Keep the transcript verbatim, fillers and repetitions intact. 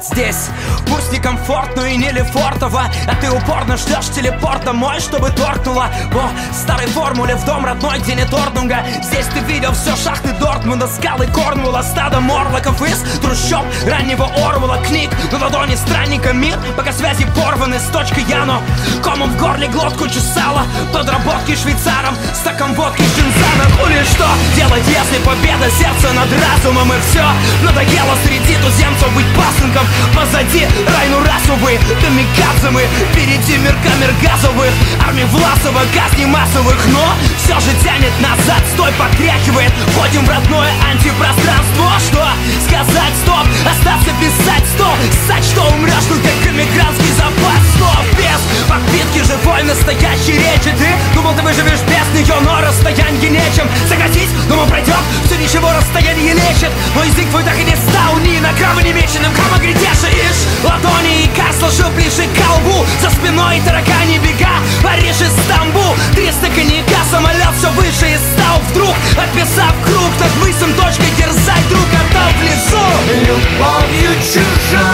здесь. Пусть не комфортно и не лефортово, а ты упорно ждешь телепорт домой, чтобы торкнуло по старой формуле в дом родной, где нет Орднунга. Здесь ты видел все шахты Дортмунда, скалы Корнвула, стадо морлоков из трущоб раннего Орвула. Книг на ладони странника мир, пока связи порваны с точкой Яно. Комом в горле глотку чесала, подработки швейцаром, стаком водки с джинсаном. Ну или что делать, если победа сердца над разумом? И все надоело среди туземцев быть пасынком. Позади Райну расовые, камикадзе мы, впереди мир камер газовых, армии Власова, казни массовых. Но все же тянет назад, стой, покрякивает. Входим в родное антипространство. Что сказать, стоп, остаться писать, стоп. Ссать, что умрешь, тут как эмигрантский запас. Стоп, без подпитки живой настоящей речи. Ты думал, ты выживешь без нее, но расстояние нечем сократить. Думал, пройдет, все ничего, расстояние лечит. Но язык твой так и не стал ни на грамм немеченным. Кама грядешь, ишь, ладони и кар сложил ближе к колбу. За спиной таракани бега, Париж и Стамбул. Триста коньяка, самолет все выше и стал вдруг, описав круг над мысом точкой, дерзай, друг, отдал в лесу. Любовью чужой